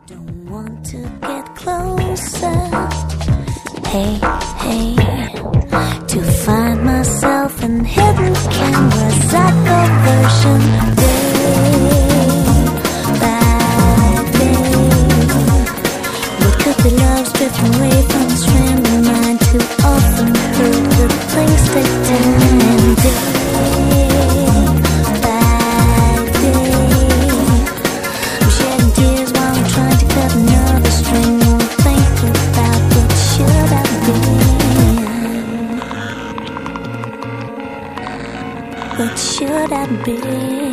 Don't want to get closer. Hey, hey, to find myself in hidden cameras. I go version day by day. What could be love's drifting away from this random mind? Too often hurt the things take time. Day by day, I'm shedding tears while I'm trying to cut another string. Won't think about what should I be. What should I be?